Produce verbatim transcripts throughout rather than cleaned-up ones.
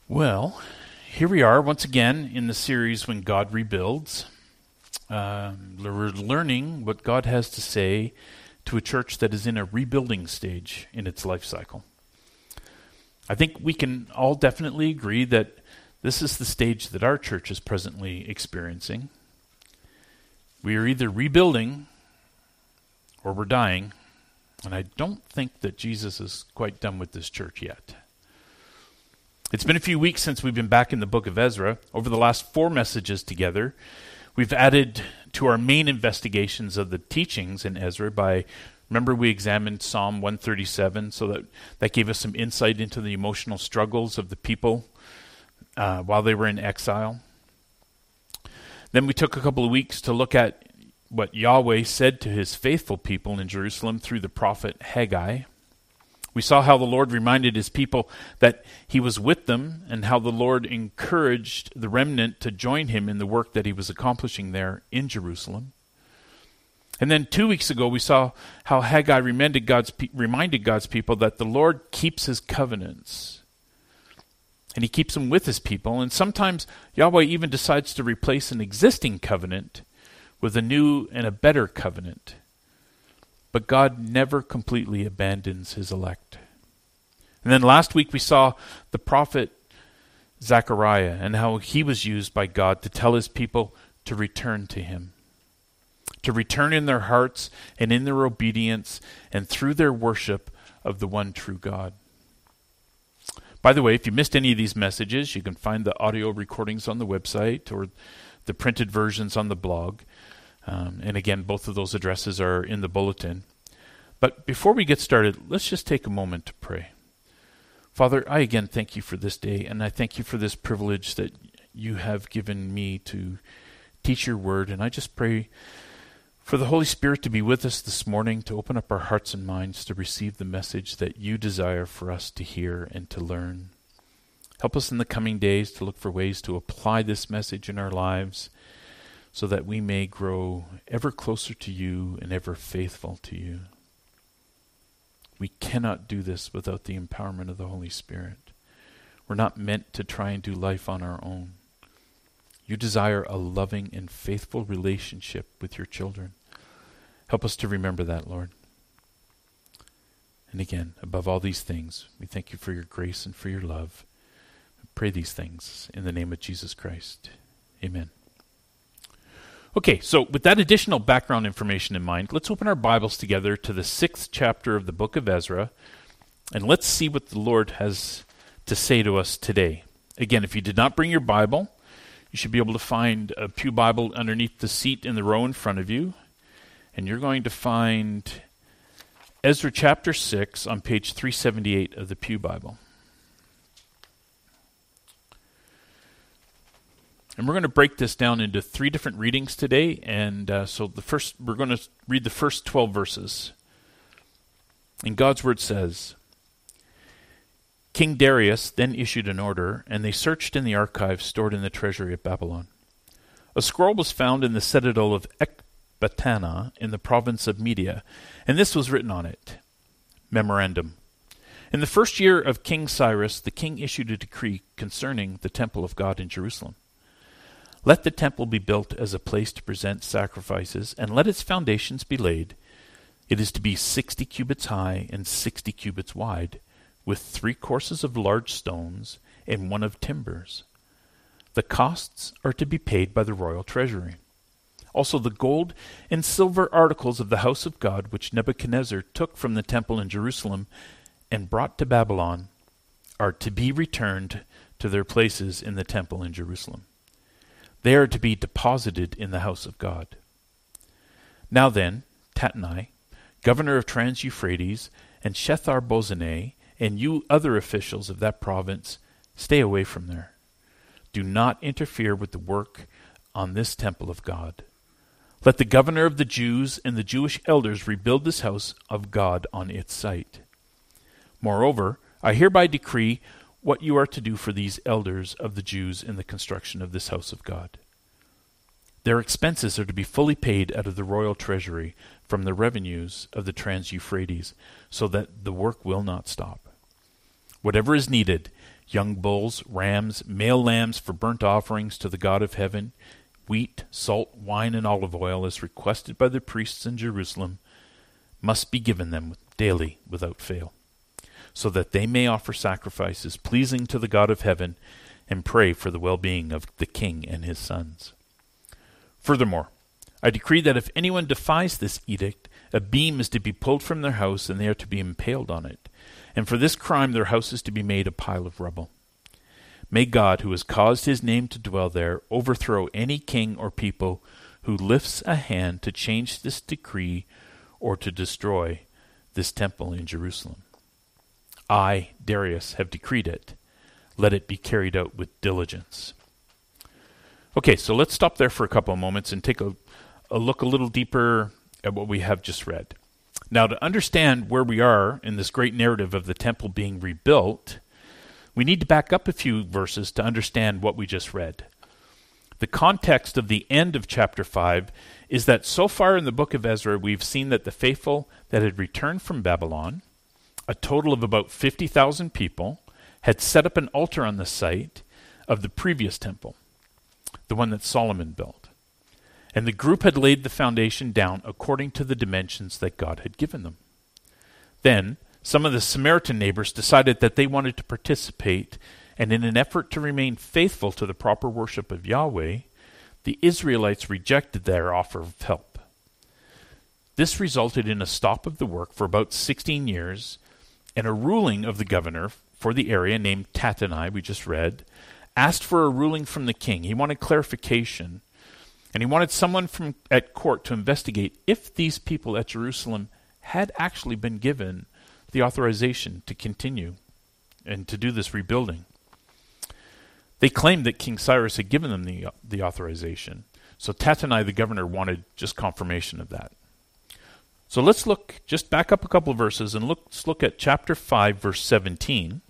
Well, here we are once again in the series When God Rebuilds. Um, we're learning what God has to say to a church that is in a rebuilding stage in its life cycle. I think we can all definitely agree that this is the stage that our church is presently experiencing. We are either rebuilding or we're dying, and I don't think that Jesus is quite done with this church yet. It's been a few weeks since we've been back in the book of Ezra. Over the last four messages together, we've added to our main investigations of the teachings in Ezra by, remember we examined Psalm one thirty-seven, so that, that gave us some insight into the emotional struggles of the people uh, while they were in exile. Then we took a couple of weeks to look at what Yahweh said to his faithful people in Jerusalem through the prophet Haggai. We saw how the Lord reminded his people that he was with them and how the Lord encouraged the remnant to join him in the work that he was accomplishing there in Jerusalem. And then two weeks ago we saw how Haggai reminded God's, pe- reminded God's people that the Lord keeps his covenants. And he keeps them with his people. And sometimes Yahweh even decides to replace an existing covenant with a new and a better covenant. But God never completely abandons his elect. And then last week we saw the prophet Zechariah and how he was used by God to tell his people to return to him. To return in their hearts and in their obedience and through their worship of the one true God. By the way, if you missed any of these messages, you can find the audio recordings on the website or the printed versions on the blog. Um, and again, both of those addresses are in the bulletin. But before we get started, let's just take a moment to pray. Father, I again thank you for this day, and I thank you for this privilege that you have given me to teach your word. And I just pray for the Holy Spirit to be with us this morning, to open up our hearts and minds to receive the message that you desire for us to hear and to learn. Help us in the coming days to look for ways to apply this message in our lives, so that we may grow ever closer to you and ever faithful to you. We cannot do this without the empowerment of the Holy Spirit. We're not meant to try and do life on our own. You desire a loving and faithful relationship with your children. Help us to remember that, Lord. And again, above all these things, we thank you for your grace and for your love. I pray these things in the name of Jesus Christ. Amen. Okay, so with that additional background information in mind, let's open our Bibles together to the sixth chapter of the book of Ezra, and let's see what the Lord has to say to us today. Again, if you did not bring your Bible, you should be able to find a pew Bible underneath the seat in the row in front of you, and you're going to find Ezra chapter six on page three seventy-eight of the pew Bible. And we're going to break this down into three different readings today. And uh, so the first, we're going to read the first twelve verses. And God's word says, King Darius then issued an order, and they searched in the archives stored in the treasury at Babylon. A scroll was found in the citadel of Ecbatana in the province of Media, and this was written on it. Memorandum. In the first year of King Cyrus, the king issued a decree concerning the temple of God in Jerusalem. Let the temple be built as a place to present sacrifices, and let its foundations be laid. It is to be sixty cubits high and sixty cubits wide, with three courses of large stones and one of timbers. The costs are to be paid by the royal treasury. Also the gold and silver articles of the house of God, which Nebuchadnezzar took from the temple in Jerusalem and brought to Babylon, are to be returned to their places in the temple in Jerusalem. They are to be deposited in the house of God. Now then, Tatnai, governor of Trans-Euphrates, and Shethar-Bozenai, and you other officials of that province, stay away from there. Do not interfere with the work on this temple of God. Let the governor of the Jews and the Jewish elders rebuild this house of God on its site. Moreover, I hereby decree what you are to do for these elders of the Jews in the construction of this house of God. Their expenses are to be fully paid out of the royal treasury from the revenues of the Trans-Euphrates, so that the work will not stop. Whatever is needed, young bulls, rams, male lambs for burnt offerings to the God of heaven, wheat, salt, wine, and olive oil, as requested by the priests in Jerusalem, must be given them daily without fail, so that they may offer sacrifices pleasing to the God of heaven and pray for the well-being of the king and his sons. Furthermore, I decree that if anyone defies this edict, a beam is to be pulled from their house and they are to be impaled on it, and for this crime their house is to be made a pile of rubble. May God, who has caused his name to dwell there, overthrow any king or people who lifts a hand to change this decree or to destroy this temple in Jerusalem. I, Darius, have decreed it. Let it be carried out with diligence. Okay, so let's stop there for a couple of moments and take a, a look a little deeper at what we have just read. Now, to understand where we are in this great narrative of the temple being rebuilt, we need to back up a few verses to understand what we just read. The context of the end of chapter five is that so far in the book of Ezra, we've seen that the faithful that had returned from Babylon, a total of about fifty thousand people, had set up an altar on the site of the previous temple, the one that Solomon built. And the group had laid the foundation down according to the dimensions that God had given them. Then, some of the Samaritan neighbors decided that they wanted to participate, and in an effort to remain faithful to the proper worship of Yahweh, the Israelites rejected their offer of help. This resulted in a stop of the work for about sixteen years, and a ruling of the governor for the area named Tattenai, we just read, asked for a ruling from the king. He wanted clarification, and he wanted someone from at court to investigate if these people at Jerusalem had actually been given the authorization to continue and to do this rebuilding. They claimed that King Cyrus had given them the, the authorization, so Tattenai, the governor, wanted just confirmation of that. So let's look, just back up a couple of verses, and look, let's look at chapter five, verse seventeen.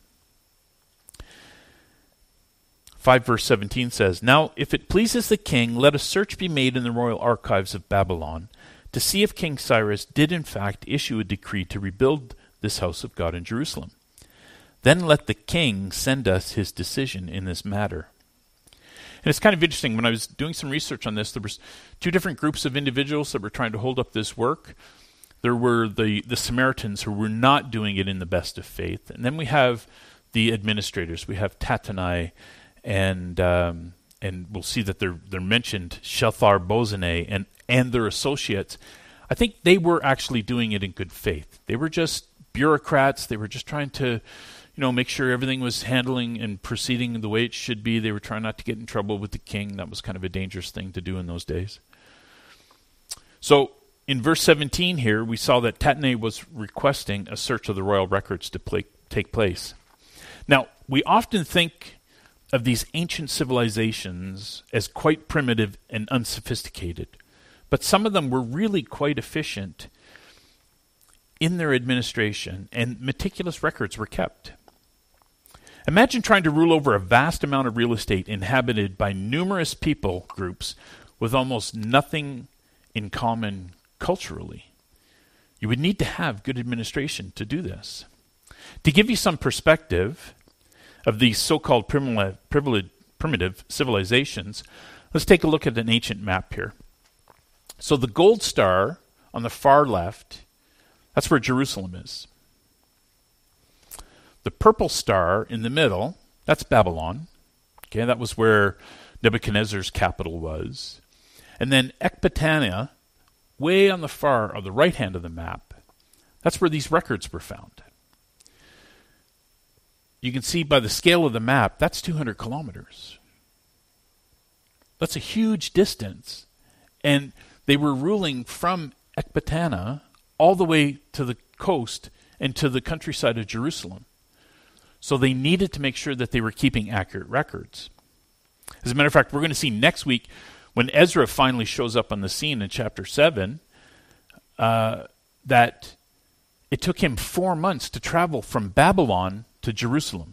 five verse seventeen says, "Now if it pleases the king, let a search be made in the royal archives of Babylon to see if King Cyrus did in fact issue a decree to rebuild this house of God in Jerusalem. Then let the king send us his decision in this matter." And it's kind of interesting, when I was doing some research on this, there was two different groups of individuals that were trying to hold up this work. There were the, the Samaritans who were not doing it in the best of faith. And then we have the administrators. We have Tattenai, and um, and we'll see that they're they're mentioned, Shethar-Bozenai and and their associates. I think they were actually doing it in good faith. They were just bureaucrats. They were just trying to, you know, make sure everything was handling and proceeding the way it should be. They were trying not to get in trouble with the king. That was kind of a dangerous thing to do in those days. So in verse seventeen here, we saw that Tattenai was requesting a search of the royal records to play, take place. Now, we often think of these ancient civilizations as quite primitive and unsophisticated, but some of them were really quite efficient in their administration, and meticulous records were kept. Imagine trying to rule over a vast amount of real estate inhabited by numerous people groups with almost nothing in common culturally. You would need to have good administration to do this. To give you some perspective of these so-called primitive, primitive civilizations, let's take a look at an ancient map here. So the gold star on the far left, that's where Jerusalem is. The purple star in the middle, that's Babylon. Okay, that was where Nebuchadnezzar's capital was. And then Ecbatana, way on the far, on the right hand of the map, that's where these records were found. You can see by the scale of the map, that's two hundred kilometers. That's a huge distance. And they were ruling from Ecbatana all the way to the coast and to the countryside of Jerusalem. So they needed to make sure that they were keeping accurate records. As a matter of fact, we're going to see next week, when Ezra finally shows up on the scene in chapter seven, uh, that it took him four months to travel from Babylon to Jerusalem.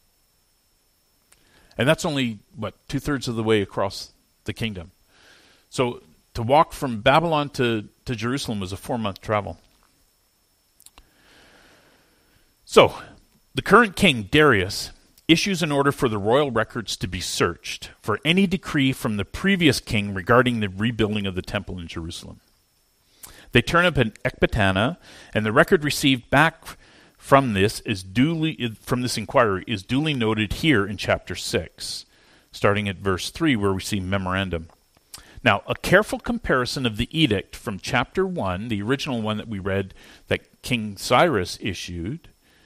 And that's only, what, two-thirds of the way across the kingdom. So to walk from Babylon to, to Jerusalem was a four-month travel. So, the current king, Darius, issues an order for the royal records to be searched for any decree from the previous king regarding the rebuilding of the temple in Jerusalem. They turn up in Ecbatana, and the record received back from this is duly from this inquiry is duly noted here in chapter six, starting at verse three, where we see memorandum. Now, a careful comparison of the edict from chapter one, the original one that we read that King Cyrus issued,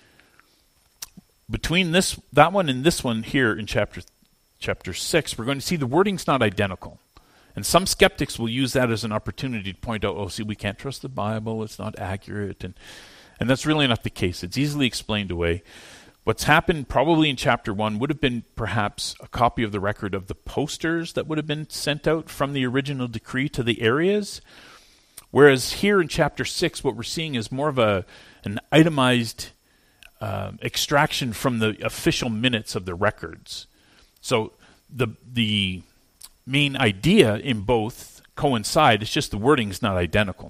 between this that one and this one here in chapter chapter six, we're going to see the wording's not identical. And some skeptics will use that as an opportunity to point out, oh, see, we can't trust the Bible, it's not accurate. And, and that's really not the case. It's easily explained away. What's happened probably in chapter one would have been perhaps a copy of the record of the posters that would have been sent out from the original decree to the areas. Whereas here in chapter six, what we're seeing is more of a an itemized uh, extraction from the official minutes of the records. So the the main idea in both coincide, it's just the wording's not identical.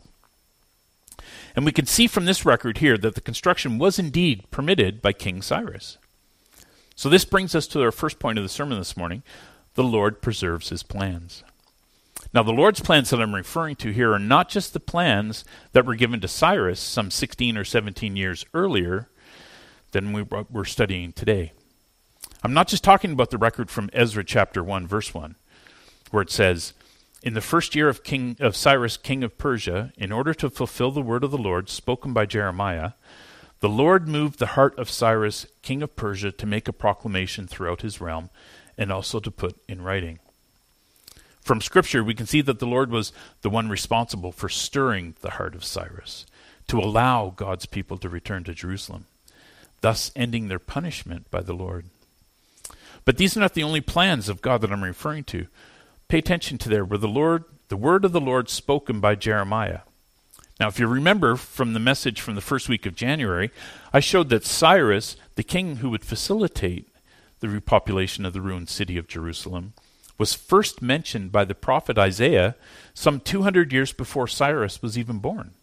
And we can see from this record here that the construction was indeed permitted by King Cyrus. So this brings us to our first point of the sermon this morning. The Lord preserves his plans. Now, the Lord's plans that I'm referring to here are not just the plans that were given to Cyrus some sixteen or seventeen years earlier than we we're studying today. I'm not just talking about the record from Ezra chapter one, verse one, where it says, in the first year of King of Cyrus, king of Persia, in order to fulfill the word of the Lord spoken by Jeremiah, the Lord moved the heart of Cyrus, king of Persia, to make a proclamation throughout his realm, and also to put in writing. From Scripture, we can see that the Lord was the one responsible for stirring the heart of Cyrus, to allow God's people to return to Jerusalem, thus ending their punishment by the Lord. But these are not the only plans of God that I'm referring to. Pay attention to there, where the Lord, the word of the Lord spoken by Jeremiah. Now, if you remember from the message from the first week of January, I showed that Cyrus, the king who would facilitate the repopulation of the ruined city of Jerusalem, was first mentioned by the prophet Isaiah some two hundred years before Cyrus was even born.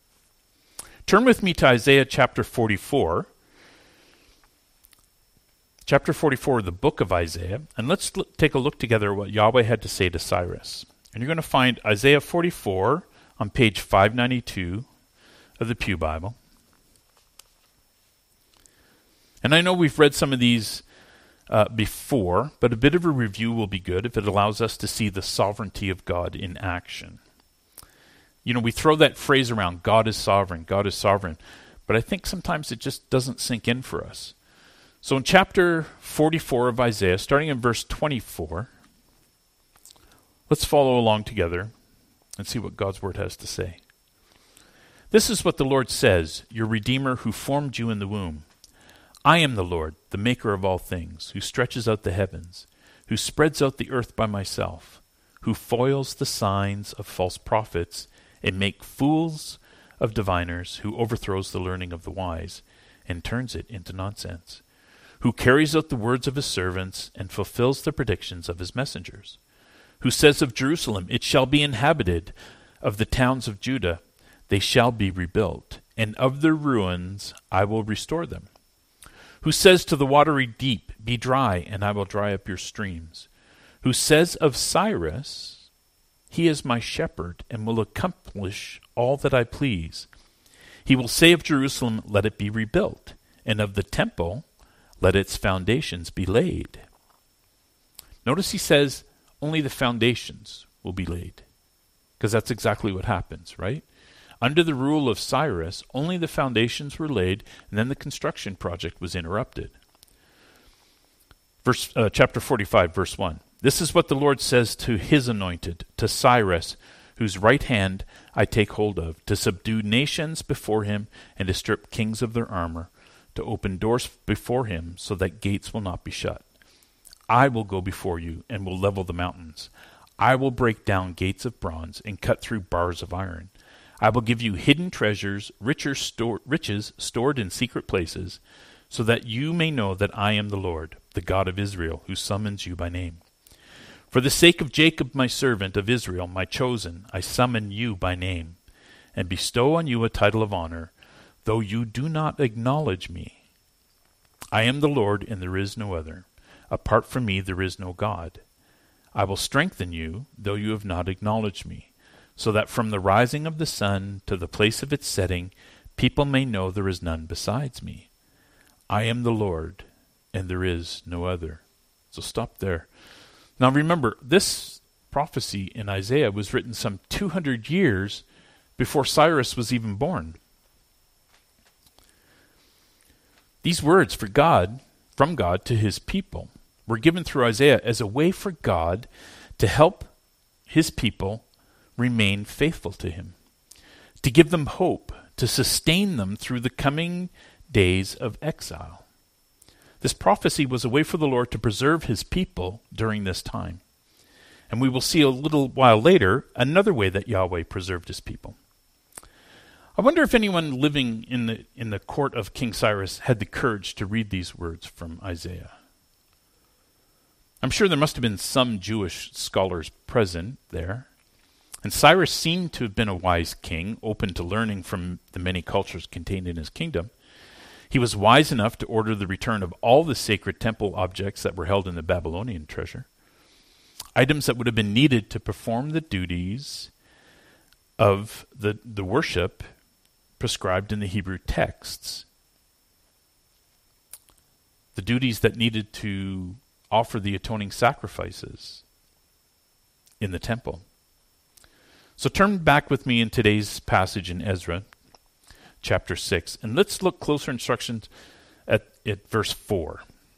Turn with me to Isaiah chapter forty-four. Chapter forty-four of the book of Isaiah, and let's l- take a look together at what Yahweh had to say to Cyrus. And you're going to find Isaiah forty-four on page five ninety-two of the Pew Bible. And I know we've read some of these uh, before, but a bit of a review will be good if it allows us to see the sovereignty of God in action. You know, we throw that phrase around, God is sovereign, God is sovereign, but I think sometimes it just doesn't sink in for us. So in chapter forty-four of Isaiah, starting in verse twenty-four, let's follow along together and see what God's word has to say. This is what the Lord says, your Redeemer who formed you in the womb. I am the Lord, the maker of all things, who stretches out the heavens, who spreads out the earth by myself, who foils the signs of false prophets and make fools of diviners, who overthrows the learning of the wise and turns it into nonsense, who carries out the words of his servants and fulfills the predictions of his messengers, who says of Jerusalem, it shall be inhabited, of the towns of Judah, they shall be rebuilt, and of their ruins I will restore them, who says to the watery deep, be dry, and I will dry up your streams, who says of Cyrus, he is my shepherd and will accomplish all that I please. He will say of Jerusalem, let it be rebuilt, and of the temple, let its foundations be laid. Notice he says only the foundations will be laid, because that's exactly what happens, right? Under the rule of Cyrus, only the foundations were laid, and then the construction project was interrupted. Verse, uh, chapter forty-five, verse one. This is what the Lord says to his anointed, to Cyrus, whose right hand I take hold of, to subdue nations before him and to strip kings of their armor, to open doors before him so that gates will not be shut. I will go before you and will level the mountains. I will break down gates of bronze and cut through bars of iron. I will give you hidden treasures, richer store, riches stored in secret places, so that you may know that I am the Lord, the God of Israel, who summons you by name. For the sake of Jacob my servant, of Israel my chosen, I summon you by name, and bestow on you a title of honor, though you do not acknowledge me. I am the Lord, and there is no other. Apart from me there is no God. I will strengthen you, though you have not acknowledged me, so that from the rising of the sun to the place of its setting, people may know there is none besides me. I am the Lord, and there is no other. So stop there. Now remember, this prophecy in Isaiah was written some two hundred years before Cyrus was even born. These words for God, from God to his people, were given through Isaiah as a way for God to help his people remain faithful to him, to give them hope, to sustain them through the coming days of exile. This prophecy was a way for the Lord to preserve his people during this time. And we will see a little while later another way that Yahweh preserved his people. I wonder if anyone living in the in the court of King Cyrus had the courage to read these words from Isaiah. I'm sure there must have been some Jewish scholars present there. And Cyrus seemed to have been a wise king, open to learning from the many cultures contained in his kingdom. He was wise enough to order the return of all the sacred temple objects that were held in the Babylonian treasure, items that would have been needed to perform the duties of the, the worship prescribed in the Hebrew texts, the duties that needed to offer the atoning sacrifices in the temple. So turn back with me in today's passage in Ezra, chapter six, and let's look closer instructions at, at verse four.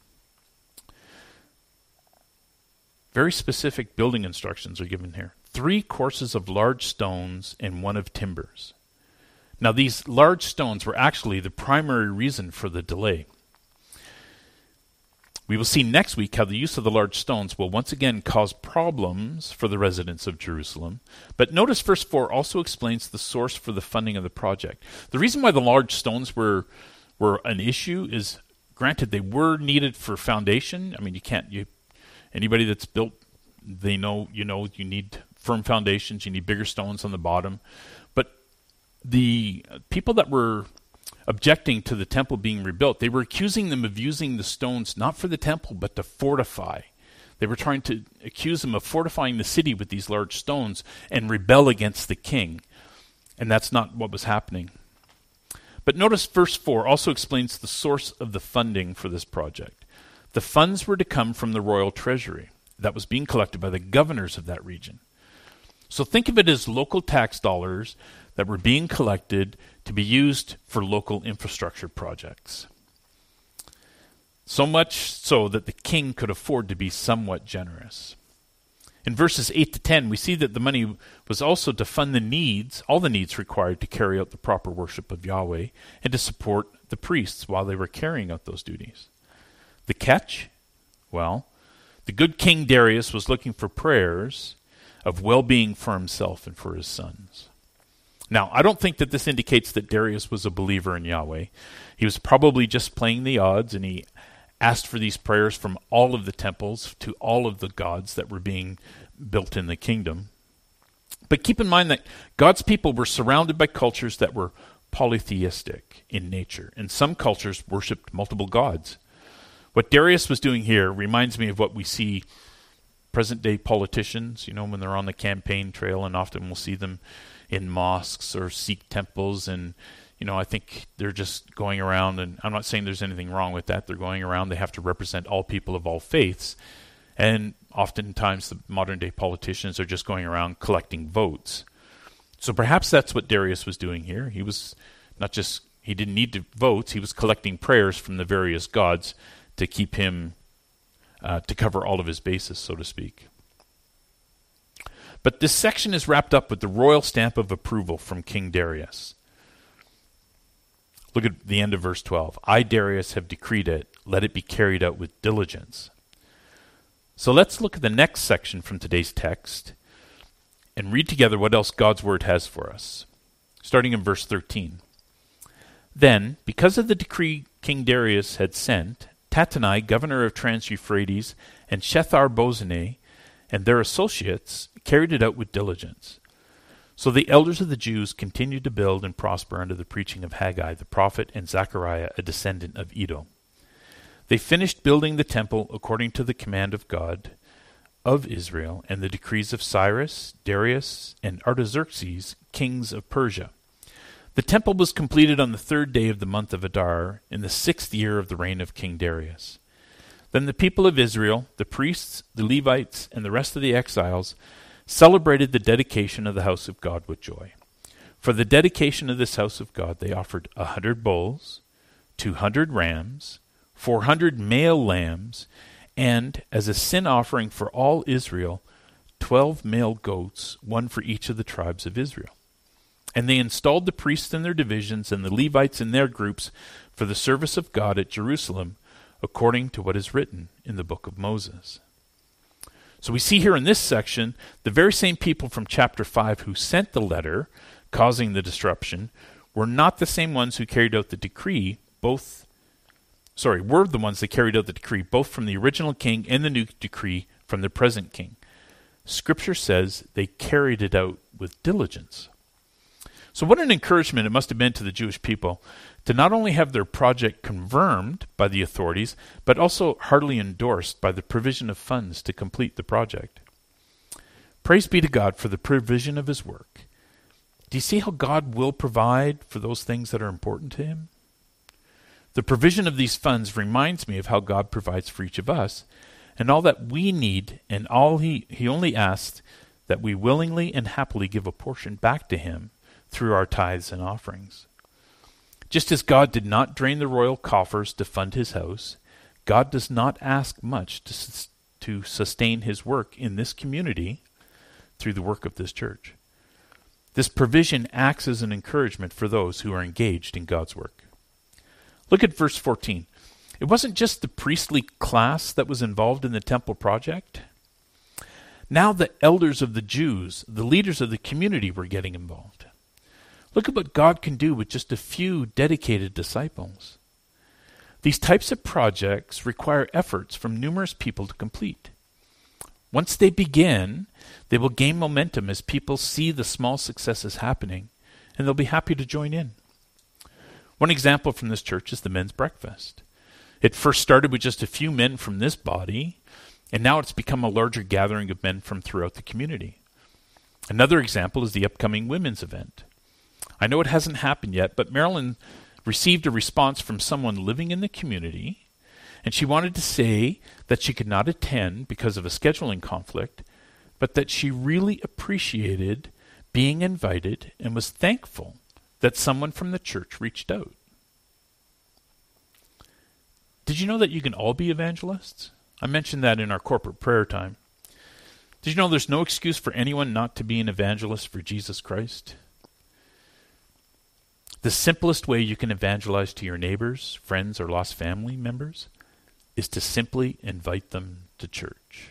Very specific building instructions are given here. Three courses of large stones and one of timbers. Now these large stones were actually the primary reason for the delay. We will see next week how the use of the large stones will once again cause problems for the residents of Jerusalem. But notice verse four also explains the source for the funding of the project. The reason why the large stones were were an issue is, granted, they were needed for foundation. I mean, you can't, you anybody that's built, they know, you know, you need firm foundations, you need bigger stones on the bottom. But the people that were objecting to the temple being rebuilt, they were accusing them of using the stones not for the temple, but to fortify. They were trying to accuse them of fortifying the city with these large stones and rebel against the king. And that's not what was happening. But notice verse four also explains the source of the funding for this project. The funds were to come from the royal treasury that was being collected by the governors of that region. So think of it as local tax dollars that were being collected to be used for local infrastructure projects. So much so that the king could afford to be somewhat generous. In verses eight to ten, we see that the money was also to fund the needs, all the needs required to carry out the proper worship of Yahweh and to support the priests while they were carrying out those duties. The catch? Well, the good King Darius was looking for prayers of well-being for himself and for his sons. Now, I don't think that this indicates that Darius was a believer in Yahweh. He was probably just playing the odds, and he asked for these prayers from all of the temples to all of the gods that were being built in the kingdom. But keep in mind that God's people were surrounded by cultures that were polytheistic in nature, and some cultures worshipped multiple gods. What Darius was doing here reminds me of what we see present-day politicians, you know, when they're on the campaign trail, and often we'll see them in mosques or Sikh temples, and you know, I think they're just going around, and I'm not saying there's anything wrong with that. They're going around, they have to represent all people of all faiths, and oftentimes the modern-day politicians are just going around collecting votes. So perhaps that's what Darius was doing here. He was not just, he didn't need to votes, he was collecting prayers from the various gods to keep him, uh, to cover all of his bases, so to speak. But this section is wrapped up with the royal stamp of approval from King Darius. Look at the end of verse twelve. I, Darius, have decreed it. Let it be carried out with diligence. So let's look at the next section from today's text and read together what else God's word has for us. Starting in verse thirteen. Then, because of the decree King Darius had sent, Tattenai, governor of Trans-Euphrates, and Shethar-Bozenai, and their associates carried it out with diligence. So the elders of the Jews continued to build and prosper under the preaching of Haggai the prophet and Zechariah, a descendant of Iddo. They finished building the temple according to the command of God of Israel and the decrees of Cyrus, Darius, and Artaxerxes, kings of Persia. The temple was completed on the third day of the month of Adar, in the sixth year of the reign of King Darius. Then the people of Israel, the priests, the Levites, and the rest of the exiles celebrated the dedication of the house of God with joy. For the dedication of this house of God they offered a hundred bulls, two hundred rams, four hundred male lambs, and, as a sin offering for all Israel, twelve male goats, one for each of the tribes of Israel. And they installed the priests in their divisions and the Levites in their groups for the service of God at Jerusalem, according to what is written in the book of Moses. So we see here in this section, the very same people from chapter five who sent the letter causing the disruption were not the same ones who carried out the decree, both, sorry, were the ones that carried out the decree, both from the original king and the new decree from the present king. Scripture says they carried it out with diligence. So what an encouragement it must have been to the Jewish people to not only have their project confirmed by the authorities, but also heartily endorsed by the provision of funds to complete the project. Praise be to God for the provision of his work. Do you see how God will provide for those things that are important to him? The provision of these funds reminds me of how God provides for each of us, and all that we need, and all he, he only asks that we willingly and happily give a portion back to him through our tithes and offerings. Just as God did not drain the royal coffers to fund his house, God does not ask much to, sus- to sustain his work in this community through the work of this church. This provision acts as an encouragement for those who are engaged in God's work. Look at verse fourteen. It wasn't just the priestly class that was involved in the temple project. Now the elders of the Jews, the leaders of the community, were getting involved. Look at what God can do with just a few dedicated disciples. These types of projects require efforts from numerous people to complete. Once they begin, they will gain momentum as people see the small successes happening, and they'll be happy to join in. One example from this church is the men's breakfast. It first started with just a few men from this body, and now it's become a larger gathering of men from throughout the community. Another example is the upcoming women's event. I know it hasn't happened yet, but Marilyn received a response from someone living in the community, and she wanted to say that she could not attend because of a scheduling conflict, but that she really appreciated being invited and was thankful that someone from the church reached out. Did you know that you can all be evangelists? I mentioned that in our corporate prayer time. Did you know there's no excuse for anyone not to be an evangelist for Jesus Christ? The simplest way you can evangelize to your neighbors, friends, or lost family members is to simply invite them to church.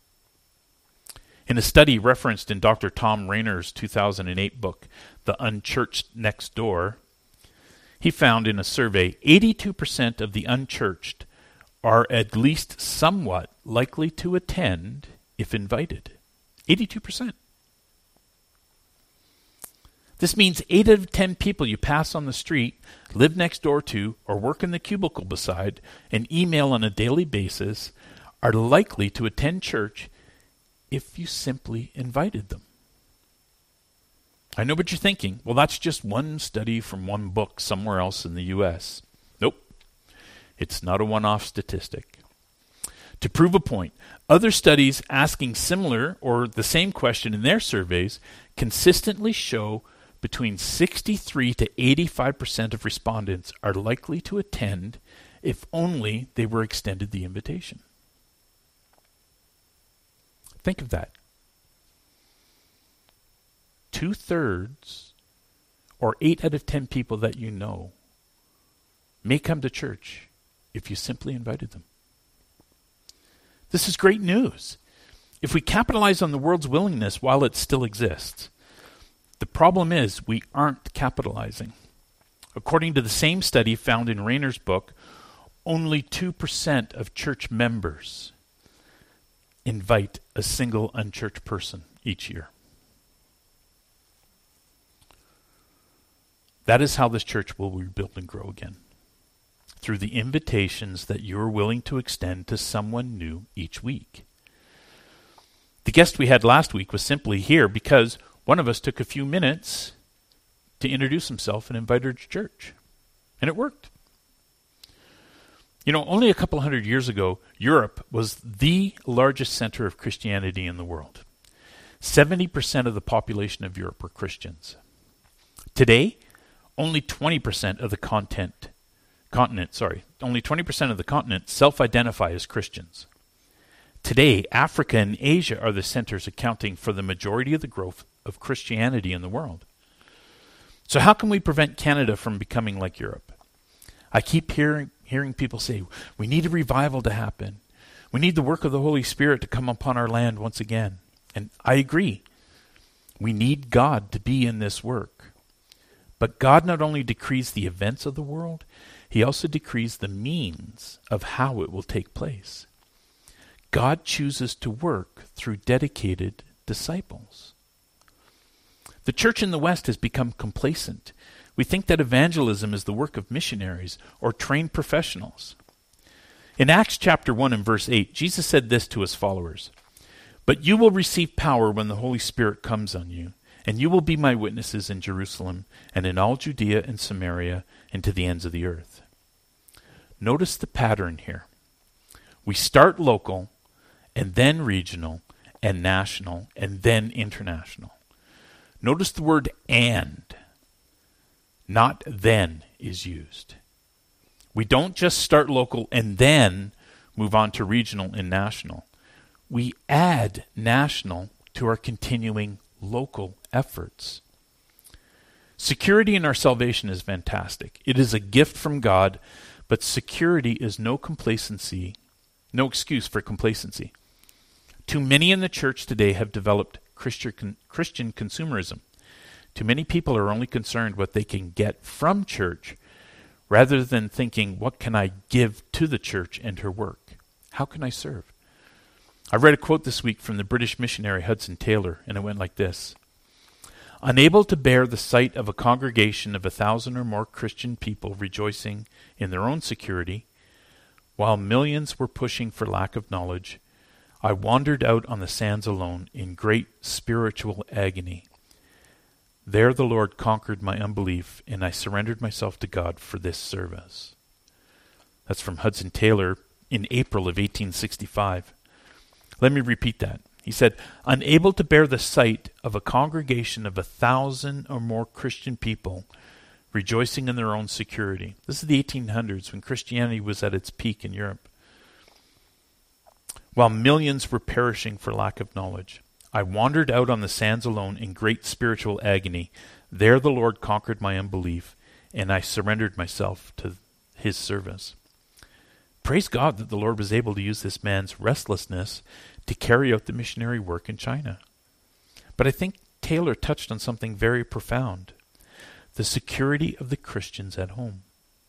In a study referenced in Doctor Tom Rainer's two thousand eight book, The Unchurched Next Door, he found in a survey eighty-two percent of the unchurched are at least somewhat likely to attend if invited. eighty-two percent. This means eight out of ten people you pass on the street, live next door to, or work in the cubicle beside, and email on a daily basis are likely to attend church if you simply invited them. I know what you're thinking. Well, that's just one study from one book somewhere else in the U S. Nope. It's not a one-off statistic. To prove a point, other studies asking similar or the same question in their surveys consistently show between sixty-three to eighty-five percent of respondents are likely to attend if only they were extended the invitation. Think of that. Two-thirds, or eight out of ten people that you know, may come to church if you simply invited them. This is great news. If we capitalize on the world's willingness while it still exists, the problem is we aren't capitalizing. According to the same study found in Rainer's book, only two percent of church members invite a single unchurched person each year. That is how this church will rebuild and grow again. through the invitations that you're willing to extend to someone new each week. The guest we had last week was simply here because one of us took a few minutes to introduce himself and invite her to church. And it worked. You know, only a couple hundred years ago, Europe was the largest center of Christianity in the world. seventy percent of the population of Europe were Christians. Today, only twenty percent of the content, continent, sorry, only twenty percent of the continent self-identify as Christians. Today, Africa and Asia are the centers accounting for the majority of the growth of Christianity in the world. So how can we prevent Canada from becoming like Europe? I keep hearing hearing people say, we need a revival to happen. We need the work of the Holy Spirit to come upon our land once again. And I agree. We need God to be in this work. But God not only decrees the events of the world, he also decrees the means of how it will take place. God chooses to work through dedicated disciples. The church in the West has become complacent. We think that evangelism is the work of missionaries or trained professionals. In Acts chapter one and verse eight, Jesus said this to his followers, "But you will receive power when the Holy Spirit comes on you, and you will be my witnesses in Jerusalem and in all Judea and Samaria and to the ends of the earth." Notice the pattern here. We start local, and then regional, and national, and then international. Notice the word "and." Not "then" is used. We don't just start local and then move on to regional and national. We add national to our continuing local efforts. Security in our salvation is fantastic. It is a gift from God, but security is no complacency, no excuse for complacency. Too many in the church today have developed Christian, Christian consumerism. Too many people are only concerned what they can get from church rather than thinking, what can I give to the church and her work? How can I serve? I read a quote this week from the British missionary Hudson Taylor, and it went like this. "Unable to bear the sight of a congregation of a thousand or more Christian people rejoicing in their own security, while millions were pushing for lack of knowledge, I wandered out on the sands alone in great spiritual agony. There the Lord conquered my unbelief, and I surrendered myself to God for this service." That's from Hudson Taylor in April of eighteen sixty-five. Let me repeat that. He said, unable to bear the sight of a congregation of a thousand or more Christian people rejoicing in their own security. This is the eighteen hundreds when Christianity was at its peak in Europe. While millions were perishing for lack of knowledge, I wandered out on the sands alone in great spiritual agony. There the Lord conquered my unbelief, and I surrendered myself to his service. Praise God that the Lord was able to use this man's restlessness to carry out the missionary work in China. But I think Taylor touched on something very profound: the security of the Christians at home.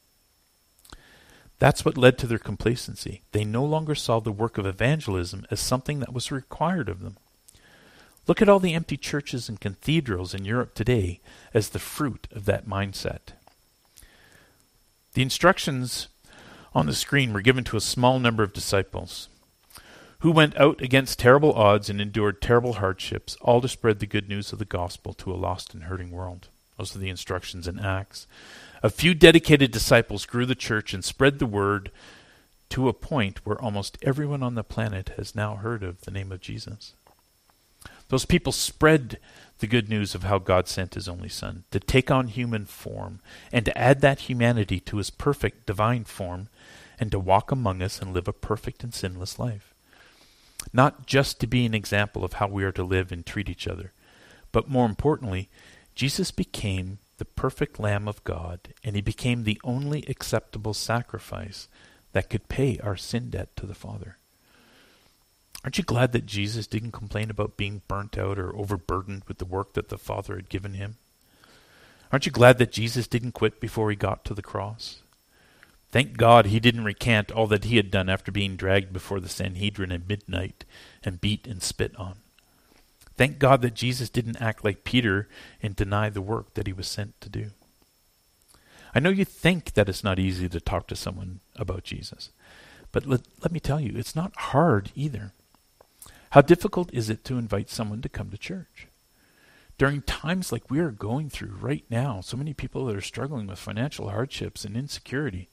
That's what led to their complacency. They no longer saw the work of evangelism as something that was required of them. Look at all the empty churches and cathedrals in Europe today as the fruit of that mindset. The instructions on the screen were given to a small number of disciples who went out against terrible odds and endured terrible hardships, all to spread the good news of the gospel to a lost and hurting world. Those are the instructions in Acts. A few dedicated disciples grew the church and spread the word to a point where almost everyone on the planet has now heard of the name of Jesus. Those people spread the good news of how God sent his only Son to take on human form and to add that humanity to his perfect divine form and to walk among us and live a perfect and sinless life. Not just to be an example of how we are to live and treat each other, but more importantly, Jesus became the perfect Lamb of God, and he became the only acceptable sacrifice that could pay our sin debt to the Father. Aren't you glad that Jesus didn't complain about being burnt out or overburdened with the work that the Father had given him? Aren't you glad that Jesus didn't quit before he got to the cross? Thank God he didn't recant all that he had done after being dragged before the Sanhedrin at midnight and beat and spit on. Thank God that Jesus didn't act like Peter and deny the work that he was sent to do. I know you think that it's not easy to talk to someone about Jesus, but let, let me tell you, it's not hard either. How difficult is it to invite someone to come to church? During times like we are going through right now, so many people that are struggling with financial hardships and insecurity.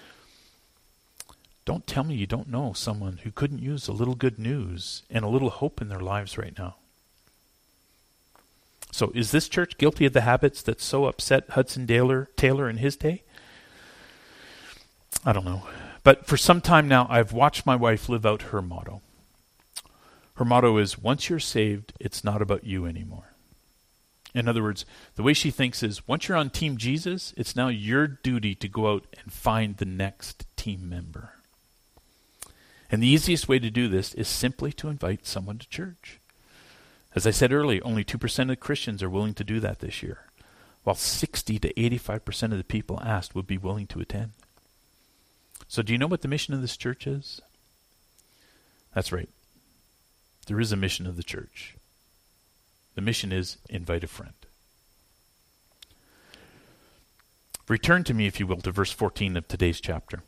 Don't tell me you don't know someone who couldn't use a little good news and a little hope in their lives right now. So is this church guilty of the habits that so upset Hudson Taylor, Taylor in his day? I don't know. But for some time now, I've watched my wife live out her motto. Her motto is, once you're saved, it's not about you anymore. In other words, the way she thinks is, once you're on Team Jesus, it's now your duty to go out and find the next team member. And the easiest way to do this is simply to invite someone to church. As I said earlier, only two percent of Christians are willing to do that this year, while sixty to eighty-five percent of the people asked would be willing to attend. So do you know what the mission of this church is? That's right. There is a mission of the church. The mission is invite a friend. Return to me, if you will, to verse fourteen of today's chapter.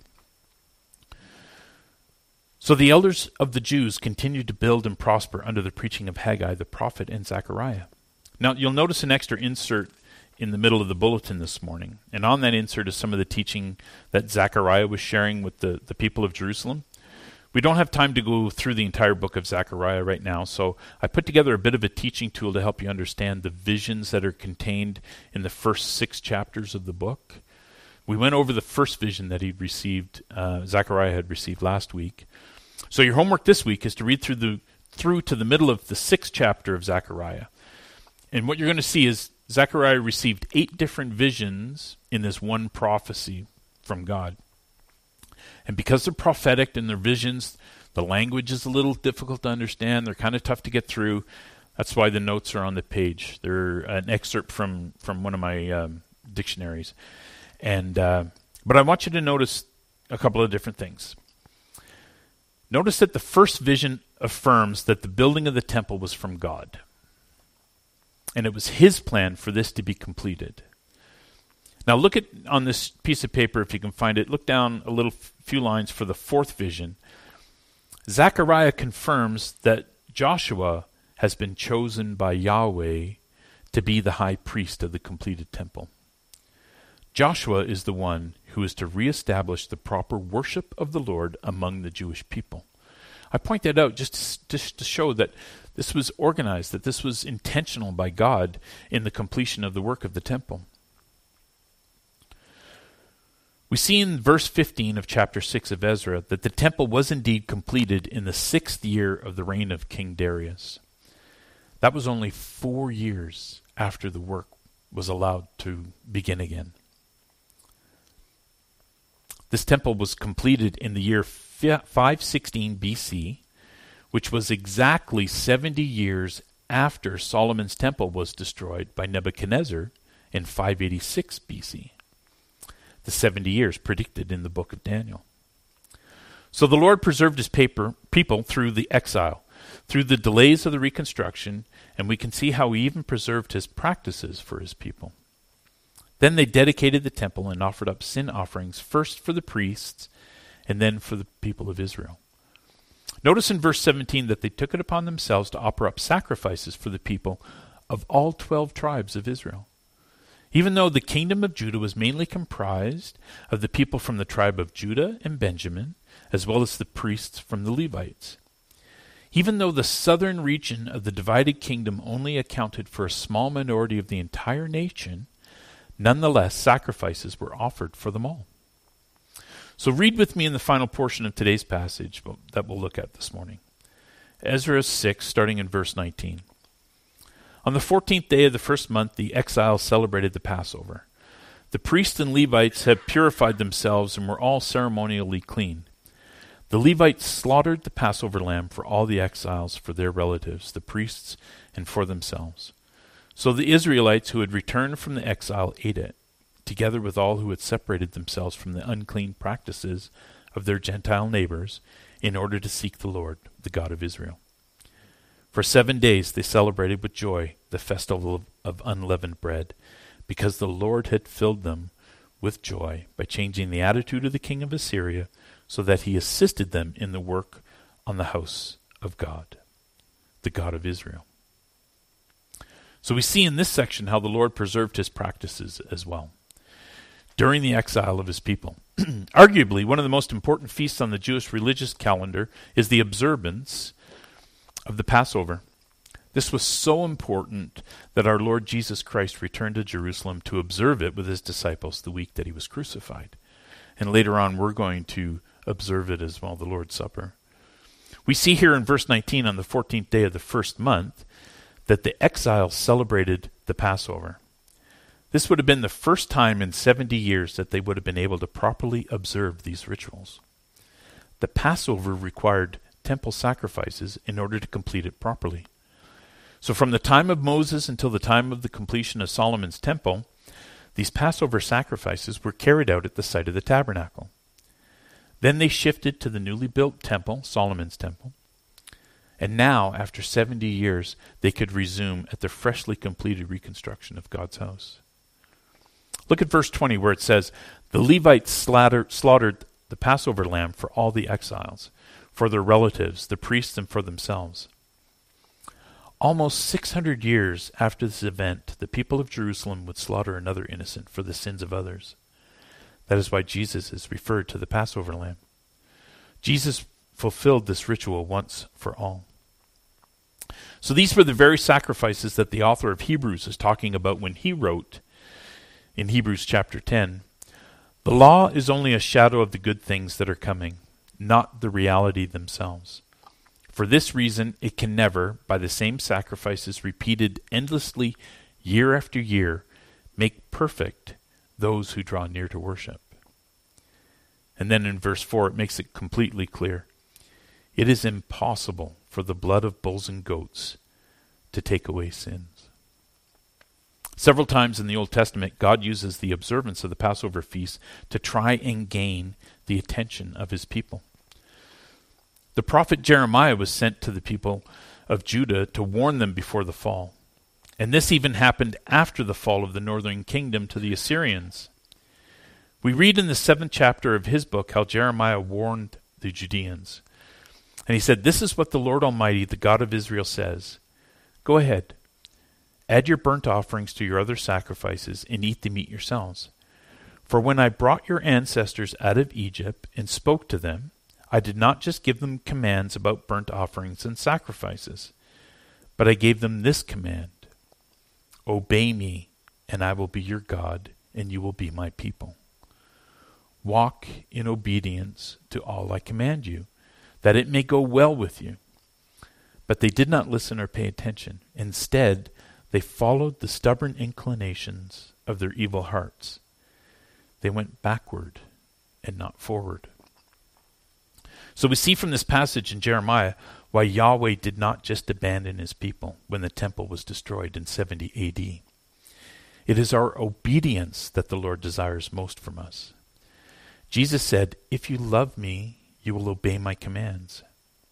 So the elders of the Jews continued to build and prosper under the preaching of Haggai the prophet and Zechariah. Now you'll notice an extra insert in the middle of the bulletin this morning. And on that insert is some of the teaching that Zechariah was sharing with the, the people of Jerusalem. We don't have time to go through the entire book of Zechariah right now, so I put together a bit of a teaching tool to help you understand the visions that are contained in the first six chapters of the book. We went over the first vision that he received, uh, Zechariah had received last week. So your homework this week is to read through the through to the middle of the sixth chapter of Zechariah. And what you're going to see is Zechariah received eight different visions in this one prophecy from God. And because they're prophetic and they're visions, the language is a little difficult to understand. They're kind of tough to get through. That's why the notes are on the page. They're an excerpt from, from one of my um, dictionaries. And uh, but I want you to notice a couple of different things. Notice that the first vision affirms that the building of the temple was from God. And it was his plan for this to be completed. Now look at on this piece of paper, if you can find it, look down a little f- few lines for the fourth vision. Zechariah confirms that Joshua has been chosen by Yahweh to be the high priest of the completed temple. Joshua is the one who is to reestablish the proper worship of the Lord among the Jewish people. I point that out just to, just to show that this was organized, that this was intentional by God in the completion of the work of the temple. We see in verse fifteen of chapter six of Ezra that the temple was indeed completed in the sixth year of the reign of King Darius. That was only four years after the work was allowed to begin again. This temple was completed in the year five sixteen B C, which was exactly seventy years after Solomon's temple was destroyed by Nebuchadnezzar in five eighty-six B C. The seventy years predicted in the book of Daniel. So the Lord preserved his paper, people through the exile, through the delays of the reconstruction, and we can see how he even preserved his practices for his people. Then they dedicated the temple and offered up sin offerings, first for the priests and then for the people of Israel. Notice in verse seventeen that they took it upon themselves to offer up sacrifices for the people of all twelve tribes of Israel. Even though the kingdom of Judah was mainly comprised of the people from the tribe of Judah and Benjamin, as well as the priests from the Levites. Even though the southern region of the divided kingdom only accounted for a small minority of the entire nation, nonetheless, sacrifices were offered for them all. So read with me in the final portion of today's passage that we'll look at this morning. Ezra six, starting in verse nineteen. On the fourteenth day of the first month, the exiles celebrated the Passover. The priests and Levites had purified themselves and were all ceremonially clean. The Levites slaughtered the Passover lamb for all the exiles, for their relatives, the priests, and for themselves. So the Israelites who had returned from the exile ate it, together with all who had separated themselves from the unclean practices of their Gentile neighbors, in order to seek the Lord, the God of Israel. For seven days they celebrated with joy the festival of, of unleavened bread, because the Lord had filled them with joy by changing the attitude of the king of Assyria so that he assisted them in the work on the house of God, the God of Israel. So we see in this section how the Lord preserved his practices as well during the exile of his people. Arguably, one of the most important feasts on the Jewish religious calendar is the observance of the Passover. This was so important that our Lord Jesus Christ returned to Jerusalem to observe it with his disciples the week that he was crucified. And later on, we're going to observe it as well, the Lord's Supper. We see here in verse nineteen, on the fourteenth day of the first month, that the exiles celebrated the Passover. This would have been the first time in seventy years that they would have been able to properly observe these rituals. The Passover required temple sacrifices in order to complete it properly. So from the time of Moses until the time of the completion of Solomon's temple, these Passover sacrifices were carried out at the site of the tabernacle. Then they shifted to the newly built temple, Solomon's temple. And now, after seventy years, they could resume at the freshly completed reconstruction of God's house. Look at verse twenty where it says, "The Levites slaughtered, slaughtered the Passover lamb for all the exiles, for their relatives, the priests, and for themselves." Almost six hundred years after this event, the people of Jerusalem would slaughter another innocent for the sins of others. That is why Jesus is referred to the Passover lamb. Jesus fulfilled this ritual once for all. So these were the very sacrifices that the author of Hebrews is talking about when he wrote in Hebrews chapter ten, "The law is only a shadow of the good things that are coming, not the reality themselves. For this reason, it can never, by the same sacrifices repeated endlessly year after year, make perfect those who draw near to worship." And then in verse four, it makes it completely clear. "It is impossible for the blood of bulls and goats to take away sins." Several times in the Old Testament, God uses the observance of the Passover feast to try and gain the attention of his people. The prophet Jeremiah was sent to the people of Judah to warn them before the fall. And this even happened after the fall of the northern kingdom to the Assyrians. We read in the seventh chapter of his book how Jeremiah warned the Judeans. And he said, "This is what the Lord Almighty, the God of Israel, says. Go ahead, add your burnt offerings to your other sacrifices and eat the meat yourselves. For when I brought your ancestors out of Egypt and spoke to them, I did not just give them commands about burnt offerings and sacrifices, but I gave them this command: obey me, and I will be your God, and you will be my people. Walk in obedience to all I command you, that it may go well with you." But they did not listen or pay attention. Instead, they followed the stubborn inclinations of their evil hearts. They went backward and not forward. So we see from this passage in Jeremiah why Yahweh did not just abandon his people when the temple was destroyed in seventy A D. It is our obedience that the Lord desires most from us. Jesus said, "If you love me, you will obey my commands."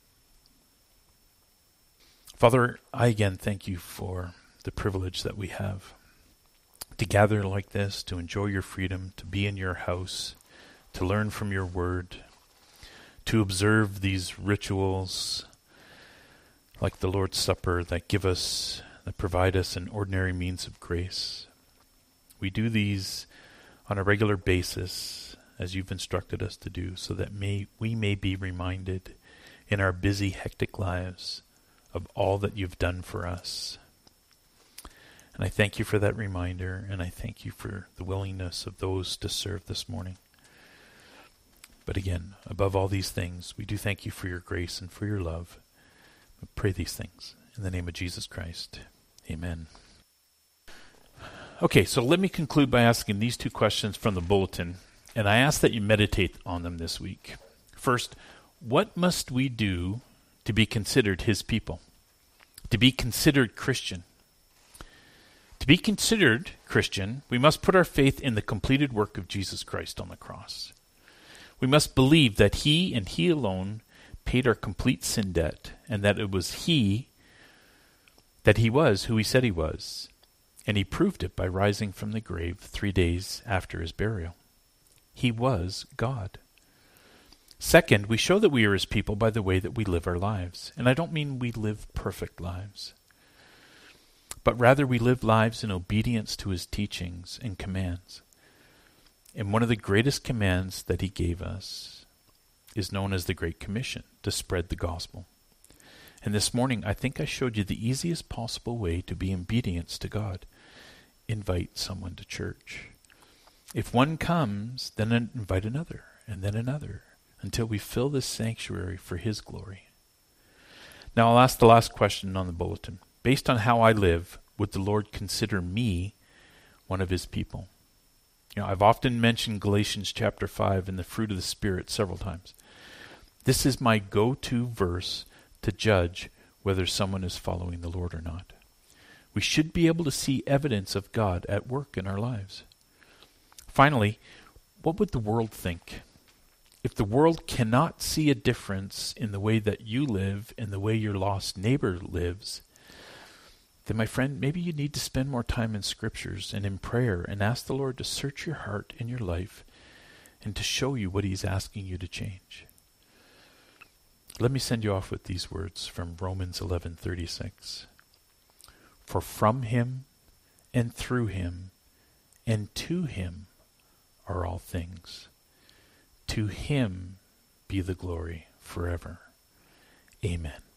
Father, I again thank you for the privilege that we have to gather like this, to enjoy your freedom, to be in your house, to learn from your word, to observe these rituals like the Lord's Supper that give us, that provide us an ordinary means of grace. We do these on a regular basis as you've instructed us to do, so that may, we may be reminded in our busy, hectic lives of all that you've done for us. And I thank you for that reminder, and I thank you for the willingness of those to serve this morning. But again, above all these things, we do thank you for your grace and for your love. We pray these things in the name of Jesus Christ. Amen. Okay, so let me conclude by asking these two questions from the bulletin, and I ask that you meditate on them this week. First, what must we do to be considered his people? To be considered Christian? To be considered Christian, we must put our faith in the completed work of Jesus Christ on the cross. We must believe that he and he alone paid our complete sin debt, and that it was he, that he was who he said he was, and he proved it by rising from the grave three days after his burial. He was God. Second, we show that we are his people by the way that we live our lives. And I don't mean we live perfect lives, but rather we live lives in obedience to his teachings and commands. And one of the greatest commands that he gave us is known as the Great Commission, to spread the gospel. And this morning, I think I showed you the easiest possible way to be in obedience to God. Invite someone to church. If one comes, then invite another, and then another, until we fill this sanctuary for his glory. Now I'll ask the last question on the bulletin. Based on how I live, would the Lord consider me one of his people? You know, I've often mentioned Galatians chapter five and the fruit of the Spirit several times. This is my go-to verse to judge whether someone is following the Lord or not. We should be able to see evidence of God at work in our lives. Finally, what would the world think? If the world cannot see a difference in the way that you live and the way your lost neighbor lives, then my friend, maybe you need to spend more time in scriptures and in prayer and ask the Lord to search your heart and your life and to show you what he's asking you to change. Let me send you off with these words from Romans eleven thirty-six. For from him and through him and to him are all things. To him be the glory forever. Amen.